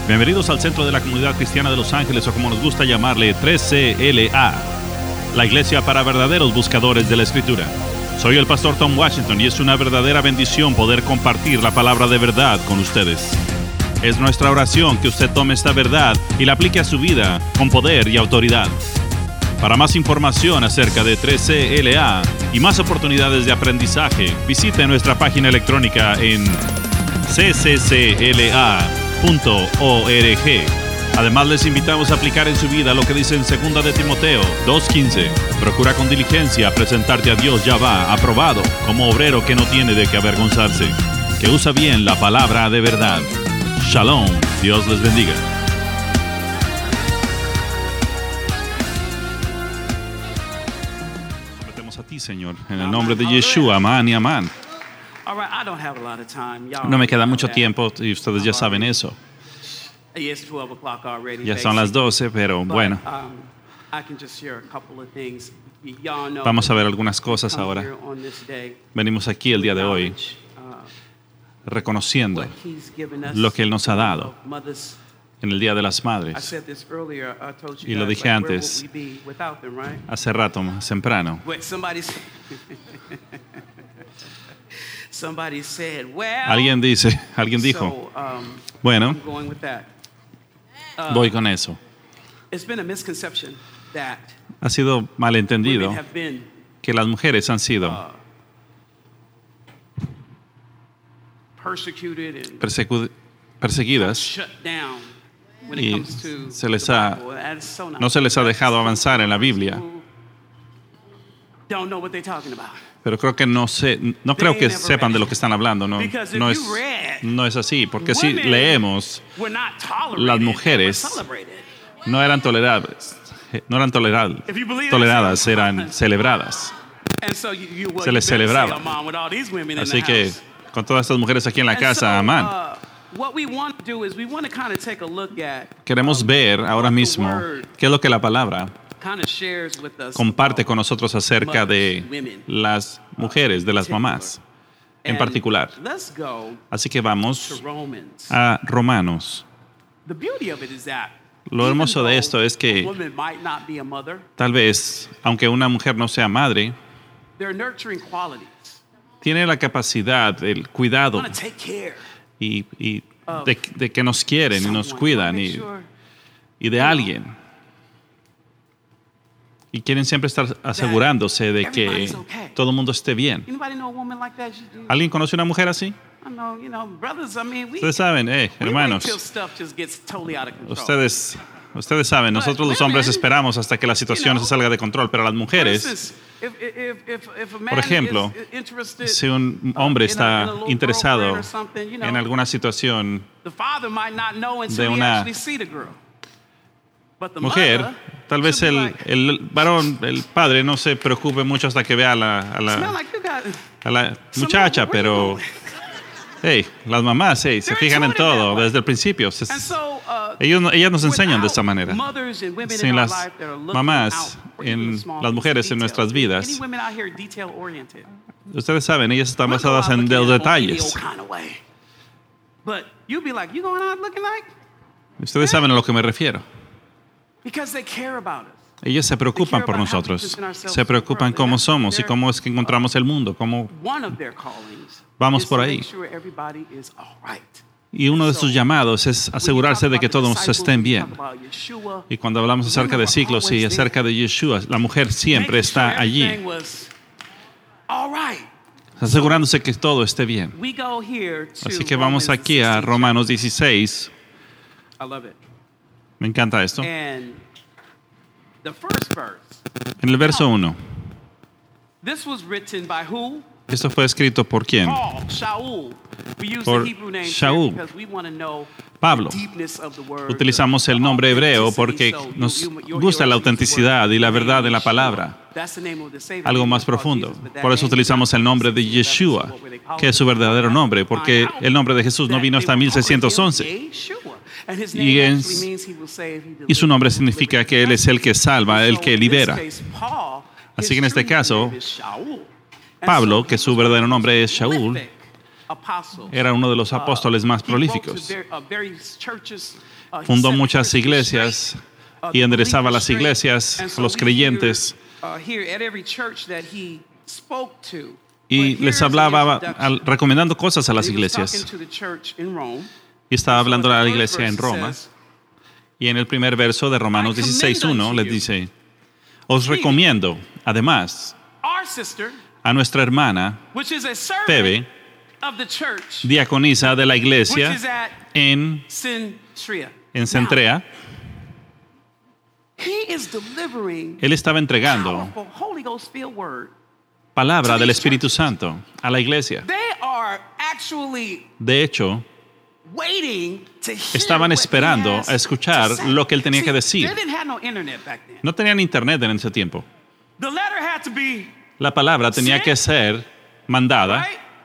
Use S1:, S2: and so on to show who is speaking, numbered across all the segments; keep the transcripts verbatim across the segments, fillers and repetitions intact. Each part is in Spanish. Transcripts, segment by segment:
S1: Bienvenidos al Centro de la Comunidad Cristiana de Los Ángeles, o como nos gusta llamarle, tres C L A, la iglesia para verdaderos buscadores de la Escritura. Soy el pastor Tom Washington y es una verdadera bendición poder compartir la palabra de verdad con ustedes. Es nuestra oración que usted tome esta verdad y la aplique a su vida con poder y autoridad. Para más información acerca de tres C L A y más oportunidades de aprendizaje, visite nuestra página electrónica en c c c l a punto org. Además, les invitamos a aplicar en su vida lo que dice en segunda de Timoteo dos quince. Procura con diligencia presentarte a Dios Yahvá aprobado, como obrero que no tiene de qué avergonzarse, que usa bien la palabra de verdad. Shalom, Dios les bendiga. Sometemos a ti, Señor, en el nombre de Yeshua, amán y amán. No me queda mucho tiempo y ustedes ya saben eso. Ya son las doce, pero bueno. Vamos a ver algunas cosas ahora. Venimos aquí el día de hoy reconociendo lo que Él nos ha dado en el Día de las Madres. Y lo dije antes, hace rato, más temprano. Alguien dice, alguien dijo, bueno, voy con eso. Ha sido malentendido que las mujeres han sido persecu- perseguidas y se les ha, no se les ha dejado avanzar en la Biblia. Pero creo que no sé, no creo que sepan de lo que están hablando. No, no es, no es así, porque si leemos, las mujeres no eran toleradas, no eran toleradas, toleradas, eran celebradas. Se les celebraba. Así que con todas estas mujeres aquí en la casa, amán. Queremos ver ahora mismo qué es lo que la palabra comparte con nosotros acerca de las mujeres, de las mamás en particular. Así que vamos a Romanos. Lo hermoso de esto es que tal vez, aunque una mujer no sea madre, tiene la capacidad, el cuidado y, y de, de que nos quieren y nos cuidan y, y de alguien. Y quieren siempre estar asegurándose de que todo el mundo esté bien. ¿Alguien conoce una mujer así? Ustedes saben, eh, hermanos, ustedes, ustedes saben, nosotros los hombres esperamos hasta que la situación se salga de control, pero las mujeres, por ejemplo, si un hombre está interesado en alguna situación de una mujer, tal vez el, el varón, el padre, no se preocupe mucho hasta que vea a la, a la, a la muchacha, pero hey, las mamás hey, se fijan en todo desde el principio. Se, ellos, ellas nos enseñan de esta manera. Sin las mamás, en las mujeres en nuestras vidas, ustedes saben, ellas están basadas en los detalles. Ustedes saben a lo que me refiero. Ellos se preocupan por nosotros, se preocupan cómo somos y cómo es que encontramos el mundo, cómo vamos por ahí. Y uno de sus llamados es asegurarse de que todos estén bien. Y cuando hablamos acerca de ciclos y acerca de Yeshua, la mujer siempre está allí, asegurándose que todo esté bien. Así que vamos aquí a Romanos dieciséis. Me encanta esto. En el verso uno. Esto fue escrito por quién? Por Shaul. Pablo. Utilizamos el nombre hebreo porque nos gusta la autenticidad y la verdad de la palabra. Algo más profundo. Por eso utilizamos el nombre de Yeshua, que es su verdadero nombre, porque el nombre de Jesús no vino hasta mil seiscientos once. Y, es, y su nombre significa que Él es el que salva, el que libera. Así que en este caso, Pablo, que su verdadero nombre es Shaul, Era uno de los apóstoles más prolíficos. Fundó muchas iglesias y enderezaba las iglesias, a los creyentes, y les hablaba al, recomendando cosas a las iglesias. Y estaba hablando a la iglesia en Roma. Y en el primer verso de Romanos dieciséis uno les dice: os recomiendo, además, a nuestra hermana Febe, diaconisa de la iglesia en, en Centrea. Él estaba entregando palabra del Espíritu Santo a la iglesia. De hecho, estaban esperando a escuchar lo que él tenía que decir. No tenían internet en ese tiempo. La palabra tenía que ser mandada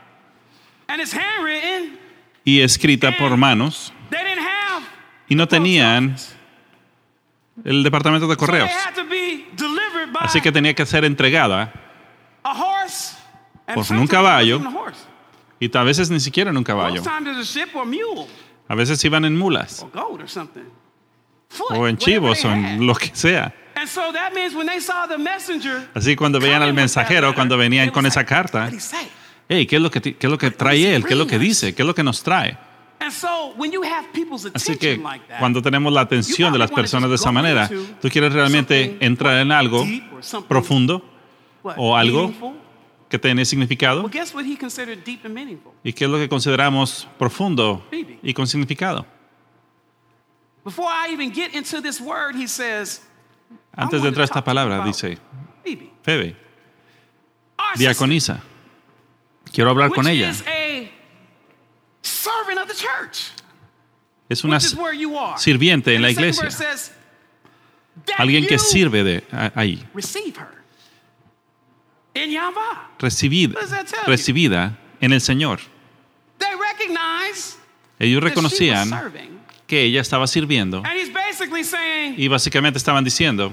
S1: y escrita por manos, y no tenían el departamento de correos. Así que tenía que ser entregada por un caballo, y a veces ni siquiera en un caballo. A veces iban en mulas, o en chivos, o en lo que sea. Así cuando veían al mensajero, cuando venían con esa carta, hey, ¿qué es lo que, qué es lo que trae él? ¿Qué es lo que dice? ¿Qué es lo que nos trae? Así que cuando tenemos la atención de las personas de esa manera, tú quieres realmente entrar en algo profundo o algo que tiene significado. ¿Y qué es lo que consideramos profundo y con significado? Antes de entrar a esta palabra, dice Febe, diaconisa. Quiero hablar con ella. Es una sirviente en la iglesia. Alguien que sirve de ahí. Recibida, recibida en el Señor. Ellos reconocían que ella estaba sirviendo, y básicamente estaban diciendo: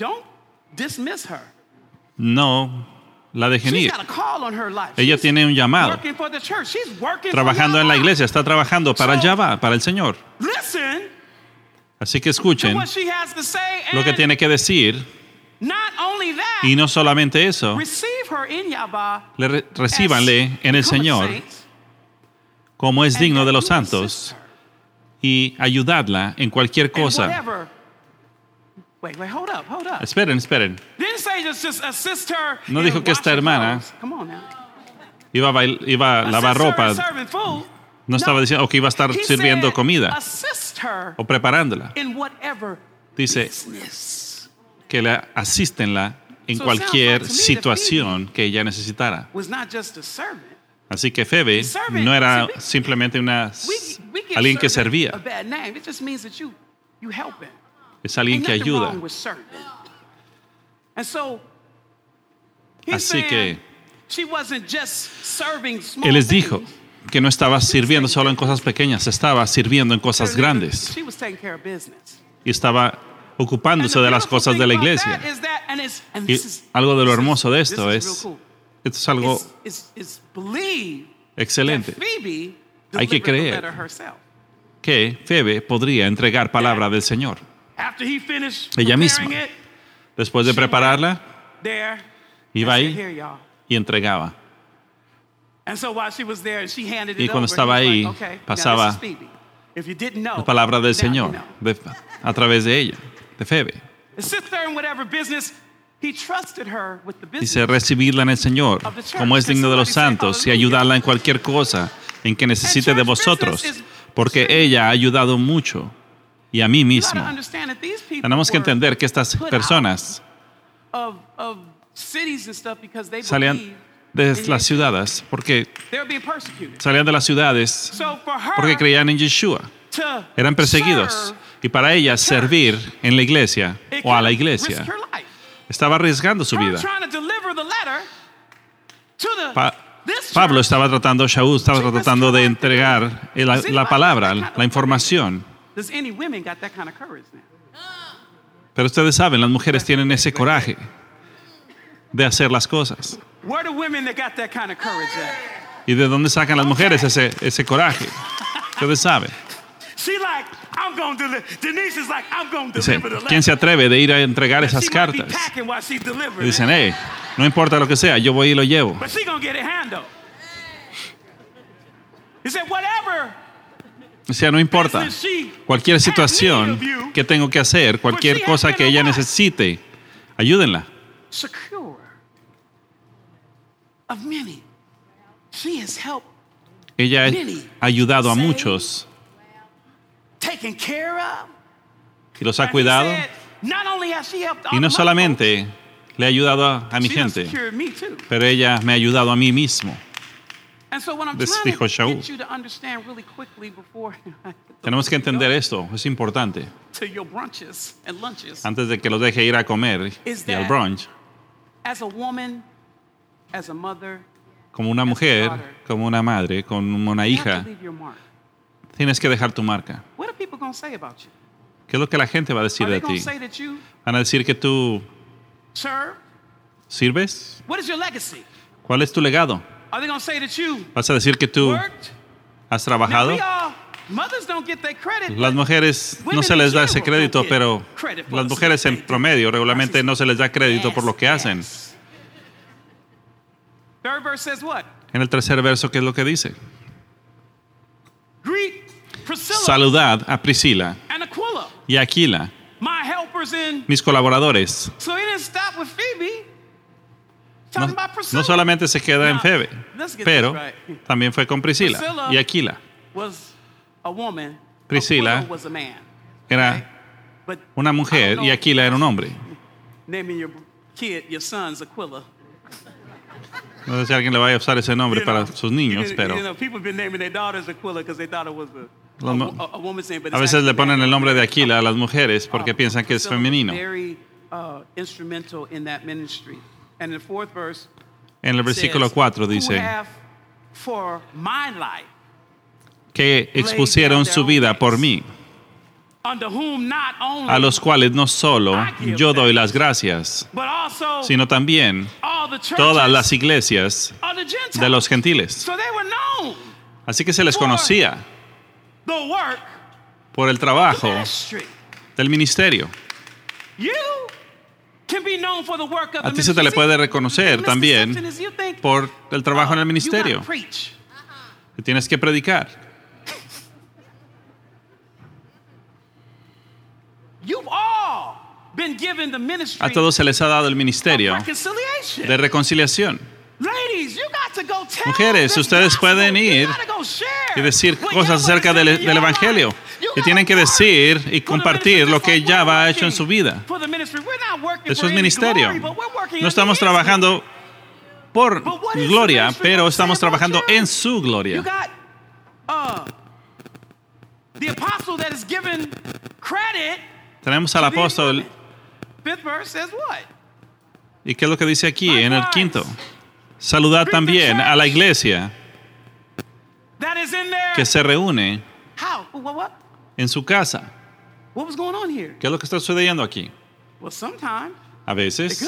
S1: no la dejen ir. Ella tiene un llamado. Trabajando en la iglesia, está trabajando para Yahweh, para el Señor. Así que escuchen lo que tiene que decir. Y no solamente eso, le re- recíbanle en el Señor como es digno de los santos, y ayudadla en cualquier cosa. Esperen, esperen. No dijo que esta hermana iba a, bail- iba a lavar ropa. No estaba diciendo que iba a estar sirviendo comida o preparándola. Dice que la asístenla en cualquier situación que ella necesitara. Así que Febe no era simplemente una, alguien que servía. Es alguien que ayuda. Así que Él les dijo que no estaba sirviendo solo en cosas pequeñas, estaba sirviendo en cosas grandes. Y estaba ocupándose de las cosas de la iglesia. Y algo de lo hermoso de esto es, esto es algo excelente. Hay que creer que Febe podría entregar palabra del Señor. Ella misma, después de prepararla, iba ahí y entregaba. Y cuando estaba ahí, pasaba la palabra del Señor de, a través de ella, de Febe. Dice: recibirla en el Señor, como es digno de los santos, y ayudarla en cualquier cosa en que necesite de vosotros, porque ella ha ayudado mucho, y a mí mismo. Tenemos que entender que estas personas salían de las ciudades porque salían de las ciudades porque creían en Yeshua. Eran perseguidos, y para ella servir en la iglesia o a la iglesia estaba arriesgando su vida. Pa- Pablo estaba tratando, Shaul estaba tratando de entregar la, la palabra, la información. Pero ustedes saben, las mujeres tienen ese coraje de hacer las cosas. ¿Y de dónde sacan las mujeres ese, ese coraje? Ustedes saben. Dice, ¿quién se atreve de ir a entregar esas cartas? Y dicen, hey, no importa lo que sea, yo voy y lo llevo. O sea, no importa. Cualquier situación que tengo que hacer, cualquier cosa que ella necesite, ayúdenla. Ella ha ayudado a muchos y los ha cuidado. Y no solamente le ha ayudado a, a mi gente, pero ella me ha ayudado a mí mismo. Dijo Shaul. Tenemos que entender esto, es importante. Antes de que los deje ir a comer y al brunch, como una mujer, como una madre, como una hija, tienes que dejar tu marca. ¿Qué es lo que la gente va a decir de ti? ¿Van a decir que tú sirves? ¿Cuál es tu legado? ¿Vas a decir que tú has trabajado? Las mujeres no se les da ese crédito, pero las mujeres en promedio regularmente no se les da crédito por lo que hacen. En el tercer verso, ¿qué es lo que dice? Saludad a Priscila y a Aquila, mis colaboradores. No, no solamente se queda en Febe, pero también fue con Priscila y Aquila. Priscila era una mujer y Aquila era un hombre. No sé si alguien le vaya a usar ese nombre para sus niños, pero a veces le ponen el nombre de Aquila a las mujeres porque piensan que es femenino. En el versículo cuatro dice que expusieron su vida por mí, a los cuales no solo yo doy las gracias, sino también todas las iglesias de los gentiles. Así que se les conocía por el trabajo del ministerio. A ti se te le puede reconocer también por el trabajo en el ministerio. Que tienes que predicar. A todos se les ha dado el ministerio de reconciliación. Mujeres, ustedes pueden ir y decir cosas acerca del, del Evangelio. Y tienen que decir y compartir lo que ya ha hecho en su vida. Eso es ministerio. No estamos trabajando por gloria, pero estamos trabajando en su gloria. Tenemos al apóstol. ¿Y qué es lo que dice aquí en el quinto? Saludad también a la iglesia que se reúne en su casa. ¿Qué es lo que está sucediendo aquí? A veces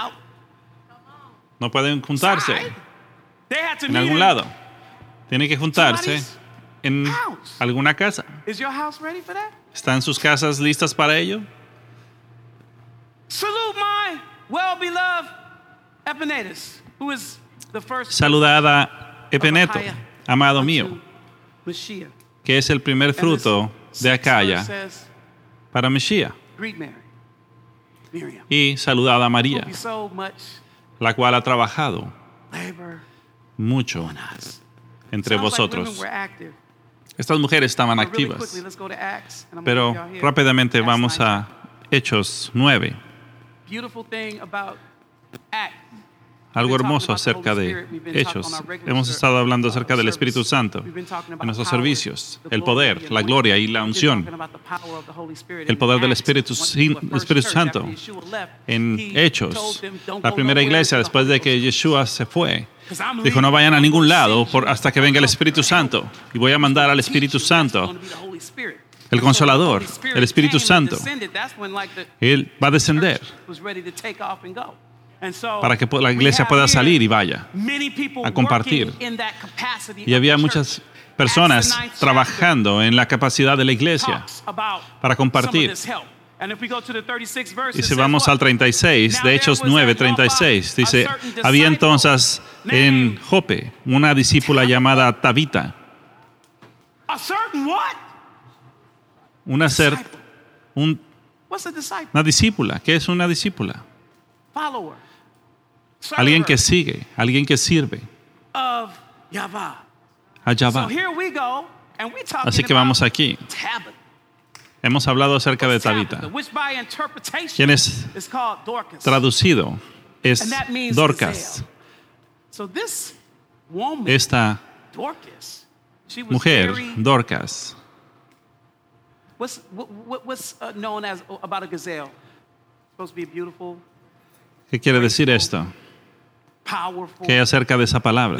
S1: no pueden juntarse en algún lado. Tienen que juntarse en alguna casa. ¿Están sus casas listas para ello? Saludad a Epeneto, amado mío, que es el primer fruto de Acaya para Mesías. Y saludad a María, la cual ha trabajado mucho entre vosotros. Estas mujeres estaban activas, pero rápidamente vamos a Hechos nueve. Algo hermoso acerca de Hechos. Hemos estado hablando acerca del Espíritu Santo en nuestros servicios, el poder, la gloria y la unción, el poder del Espíritu, Espíritu Santo. En Hechos, la primera iglesia, después de que Yeshua se fue, dijo, no vayan a ningún lado por, hasta que venga el Espíritu Santo. Y voy a mandar al Espíritu Santo, el Consolador, el Espíritu Santo. Él va a descender. para que la iglesia pueda salir y vaya a compartir. Y había muchas personas trabajando en la capacidad de la iglesia para compartir. Y si vamos al treinta y seis, de Hechos nueve, treinta y seis, dice, había entonces en Jope una discípula llamada Tabita. Una ser, un, una discípula. ¿Qué es una discípula? Alguien que sigue, alguien que sirve a Yahvá. Así que vamos aquí. Hemos hablado acerca de Tabita, quien es traducido es Dorcas. Esta mujer, Dorcas, ¿qué quiere decir esto? ¿Qué acerca de esa palabra?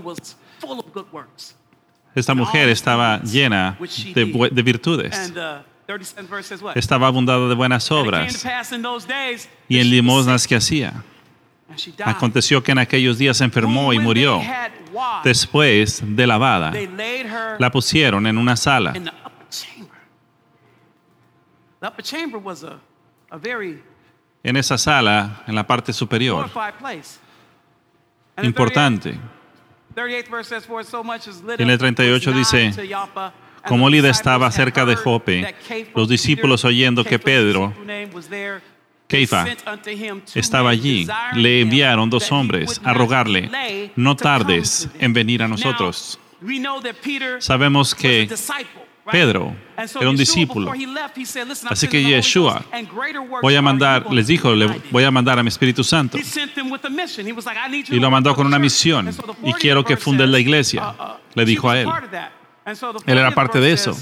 S1: Esta mujer estaba llena de, de virtudes. Estaba abundada de buenas obras y en limosnas que hacía. Aconteció que en aquellos días se enfermó y murió. Después de lavada, la pusieron en una sala. En esa sala, en la parte superior, importante. En el treinta y ocho dice, como Lida estaba cerca de Jope, los discípulos oyendo que Pedro, Kefa, estaba allí, le enviaron dos hombres a rogarle, no tardes en venir a nosotros. Sabemos que Pedro era un discípulo. Así que Yeshua, voy a mandar, les dijo, le voy a mandar a mi Espíritu Santo. Y lo mandó con una misión. Y quiero que funde la iglesia, le dijo a él. Él era parte de eso.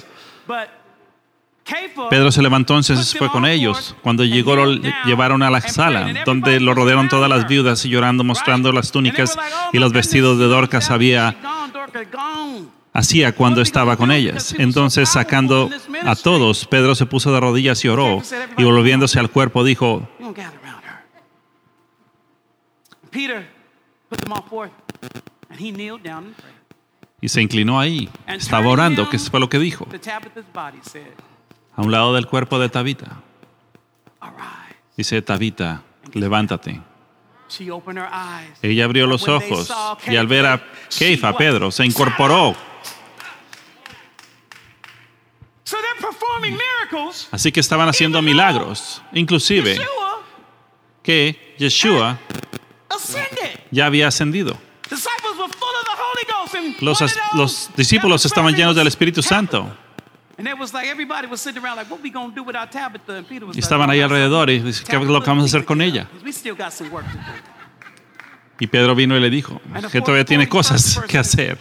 S1: Pedro se levantó, entonces fue con ellos. Cuando llegó, lo llevaron a la sala, donde lo rodearon todas las viudas y llorando, mostrando las túnicas y los vestidos de Dorcas había hacía cuando estaba con ellas. Entonces, sacando a todos, Pedro se puso de rodillas y oró, y volviéndose al cuerpo dijo, y se inclinó ahí, estaba orando. ¿Qué fue lo que dijo? A un lado del cuerpo de Tabita. Dice, Tabita, levántate. Ella abrió los ojos y al ver a Kefa, Pedro, se incorporó. Así que estaban haciendo milagros, inclusive que Yeshua ya había ascendido. Los, los discípulos estaban llenos del Espíritu Santo. Y estaban ahí alrededor y dicen, ¿qué es lo que vamos a hacer con ella? Y Pedro vino y le dijo que todavía tiene cosas que hacer.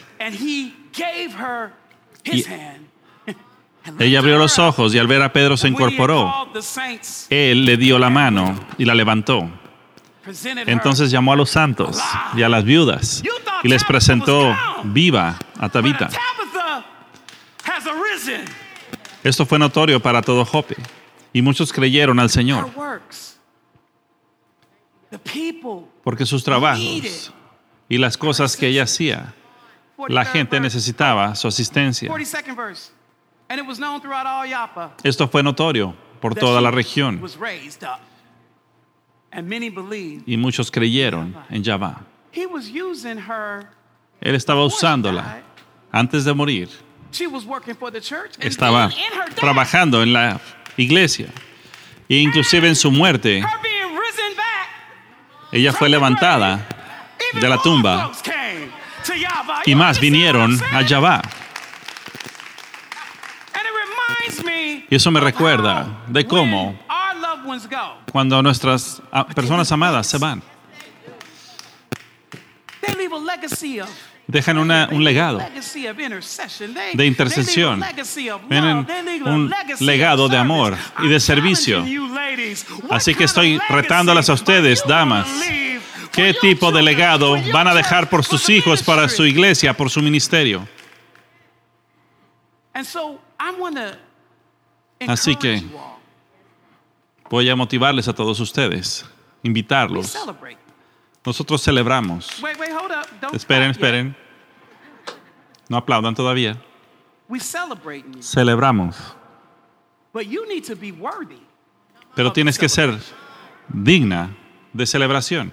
S1: Y ella abrió los ojos y al ver a Pedro se incorporó. Él le dio la mano y la levantó. Entonces llamó a los santos y a las viudas y les presentó viva a Tabita. Esto fue notorio para todo Jope y muchos creyeron al Señor porque sus trabajos y las cosas que ella hacía, la gente necesitaba su asistencia. Esto fue notorio por toda la región y muchos creyeron en Yahvá. Él estaba usándola antes de morir. Estaba trabajando en la iglesia e inclusive en su muerte ella fue levantada de la tumba y más vinieron a Yahvá. Y eso me recuerda de cómo cuando nuestras personas amadas se van, dejan una, un legado de intercesión, tienen un legado de amor y de servicio. Así que estoy retándolas a ustedes, damas. ¿Qué tipo de legado van a dejar por sus hijos, para su iglesia, por su ministerio? Así que voy a motivarles a todos ustedes, invitarlos Nosotros celebramos.
S2: Wait, wait, hold up. Don't
S1: Esperen,
S2: clap yet.
S1: esperen. No aplaudan todavía.
S2: We celebrating you.
S1: Celebramos.
S2: But you need to be worthy.
S1: Pero
S2: of the
S1: tienes que ser digna de celebración.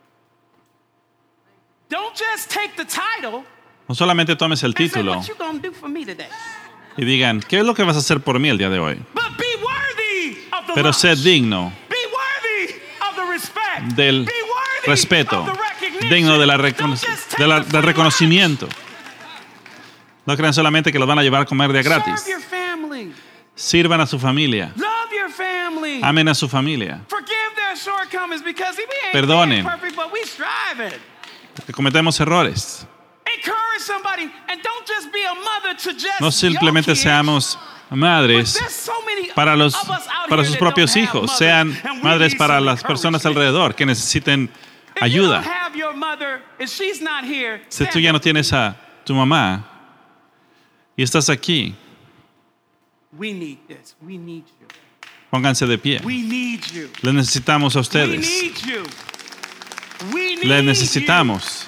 S2: Don't just take the title
S1: No solamente tomes el
S2: and say,
S1: título
S2: what you gonna do for me today?
S1: y digan, ¿qué es lo que vas a hacer por mí el día de hoy?
S2: But be worthy of the
S1: Pero sé
S2: launch.
S1: digno
S2: Be worthy of the respect.
S1: del
S2: Be worthy
S1: respeto,
S2: of the recognition.
S1: digno de la
S2: Don't
S1: recono-
S2: just take
S1: de la-
S2: the
S1: del
S2: free
S1: reconocimiento. No crean solamente que los van a llevar a comer de
S2: lunch.
S1: gratis.
S2: Serve your family.
S1: Sirvan a su familia.
S2: Love your family.
S1: Amen a su familia.
S2: Forgive their shortcomings because we ain't
S1: Perdonen.
S2: perfect, but we striving.
S1: Porque cometemos errores.
S2: Encourage somebody and don't just be a mother to just
S1: No simplemente
S2: your kids.
S1: seamos madres
S2: There's so many
S1: para, los,
S2: of us out
S1: para
S2: here
S1: sus
S2: that
S1: propios
S2: don't have
S1: hijos,
S2: mothers,
S1: sean
S2: and we
S1: madres
S2: need
S1: para
S2: some
S1: las personas
S2: encouragement.
S1: alrededor que necesiten
S2: If you
S1: ayuda.
S2: don't have your mother and she's not here,
S1: Si
S2: stand
S1: tú ya no
S2: up.
S1: tienes a tu mamá y estás aquí,
S2: We need this. We need you.
S1: pónganse de pie.
S2: We need you.
S1: Les necesitamos a
S2: We
S1: ustedes.
S2: need you. We need
S1: Les
S2: you.
S1: necesitamos.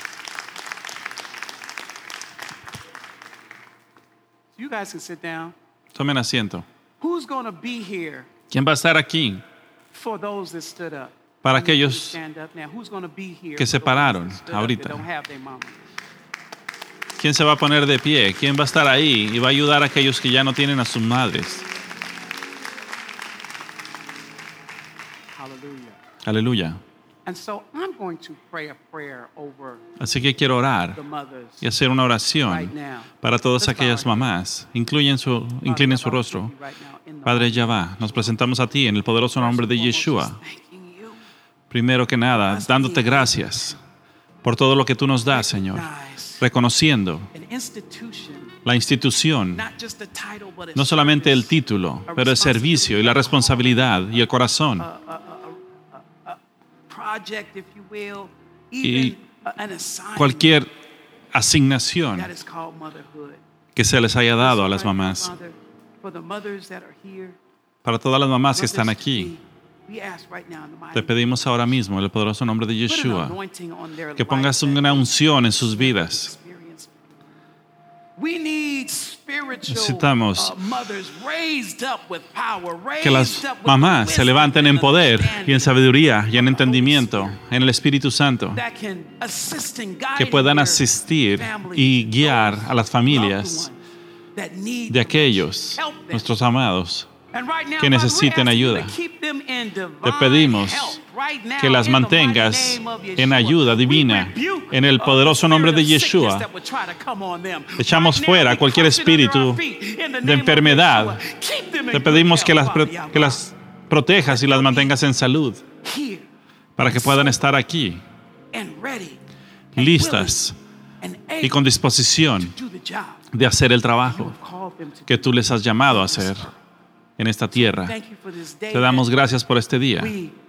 S2: You guys can sit down.
S1: Tomen asiento.
S2: Who's going to be here
S1: ¿Quién va a estar aquí
S2: for those that stood up?
S1: para
S2: I need you to
S1: aquellos
S2: stand up now. Who's going to be here
S1: que
S2: for
S1: se
S2: those
S1: pararon
S2: that stood up
S1: ahorita?
S2: that don't have their mama?
S1: ¿Quién se va a poner de pie? ¿Quién va a estar ahí y va a ayudar a aquellos que ya no tienen a sus madres?
S2: Hallelujah.
S1: Aleluya.
S2: And so I'm going to pray a prayer over
S1: Así que quiero orar
S2: the mothers
S1: y hacer una
S2: right
S1: oración
S2: now.
S1: para todas
S2: Let's bow
S1: aquellas
S2: our heads.
S1: mamás. Incluyen su, inclinen su rostro. Padre Yahvá, nos presentamos a ti en el poderoso nombre de Yeshua. Primero que nada, dándote gracias por todo lo que tú nos das, Señor. Reconociendo la institución, no solamente el título, pero el servicio y la responsabilidad y el corazón y cualquier asignación que se les haya dado a las mamás. Para todas las mamás que están aquí, te pedimos ahora mismo, en el poderoso nombre de Yeshua, que pongas una unción en sus vidas. Necesitamos que las mamás se levanten en poder y en sabiduría y en entendimiento, en el Espíritu Santo, que puedan asistir y guiar a las familias de aquellos, nuestros amados, que necesiten ayuda. Te pedimos que las mantengas en ayuda divina en el poderoso nombre de Yeshua. Echamos fuera cualquier espíritu de enfermedad. Te pedimos que las, que las protejas y las mantengas en salud para que puedan estar aquí, listas y con disposición de hacer el trabajo que tú les has llamado a hacer en esta tierra. Te damos gracias por este día,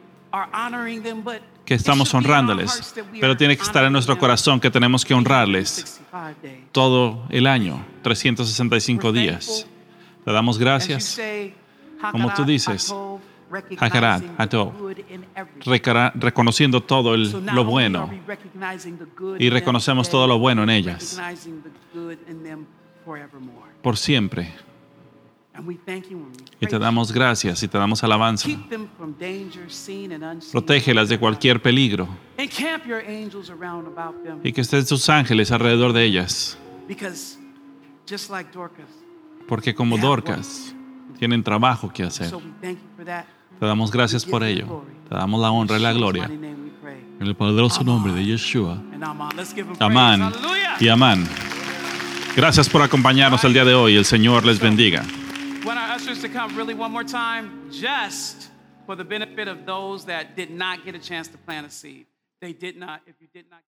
S1: que estamos honrándoles, pero tiene que estar en nuestro corazón que tenemos que honrarles todo el año, trescientos sesenta y cinco días. Te damos gracias, como tú dices, Hakarat, Atov, reconociendo todo el, lo bueno, y reconocemos todo lo bueno en ellas por siempre. Y te damos gracias y te damos alabanza. Protégelas de cualquier peligro y que estén tus ángeles alrededor de ellas, porque como Dorcas tienen trabajo que hacer. Te damos gracias por ello. Te damos la honra y la gloria en el poderoso nombre de Yeshua. Amán y amán. Gracias por acompañarnos el día de hoy. El Señor les bendiga.
S2: Want our ushers to come really one more time, just for the benefit of those that did not get a chance to plant a seed. They did not, if you did not.